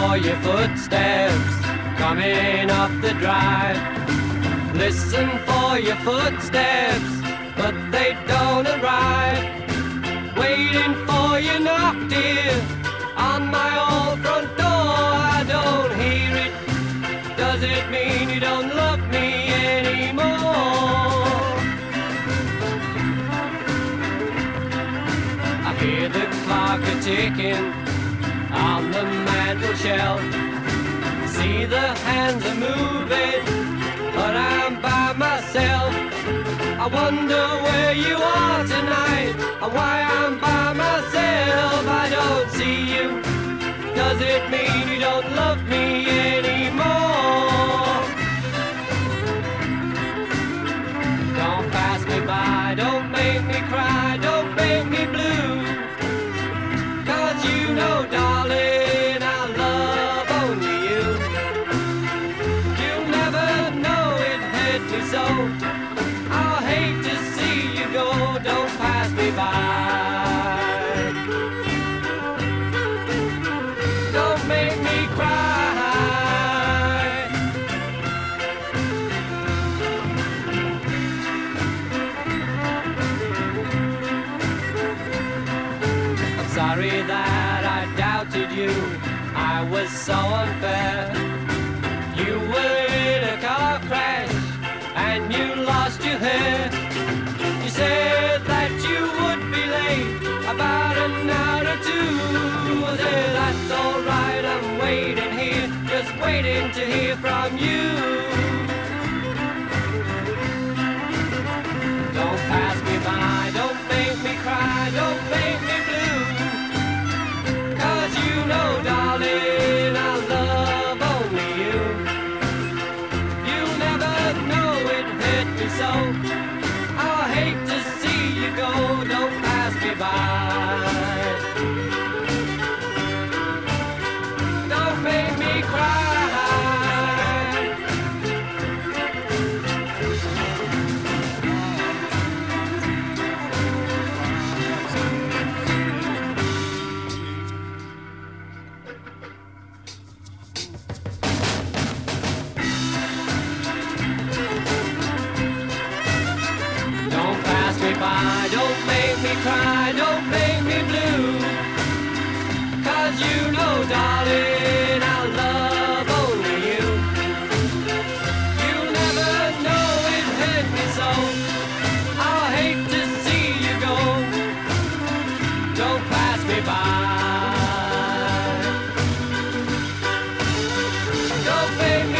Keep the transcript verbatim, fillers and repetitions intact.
for your footsteps coming up the drive. Listen for your footsteps, but they don't arrive. Waiting for you knock, dear, on my old front door. I don't hear it. Does it mean you don't love me anymore? I hear the clock a-ticking on the mantel shelf. See the hands are moving, but I'm by myself. I wonder where you are tonight, and why I'm by myself. I don't see you. Does it mean you don't love me anymore? Don't pass me by, don't make me cry, don't make me blue. 'Cause you know, darling, I love only you. You'll never know it hurt me so. I'll hate to see you go, don't pass me by. Don't make me cry. I'm sorry that I doubted you, I was so unfair. You were in a car crash and you lost your hair. You said that you would be late about an hour or two. I said, that's alright, I'm waiting here, just waiting to hear from you. Don't pass me by, don't make me cry, don't make me blue. 'Cause you know, darling, I love only you. You'll never know it hurt me so. I hate to see you go, don't pass me by. Don't make me cry. Don't pass me by, don't make me cry, don't make me blue. 'Cause you know, darling, I love only you. You'll never know it hurt me so. I'll hate to see you go. Don't pass me by. Don't make me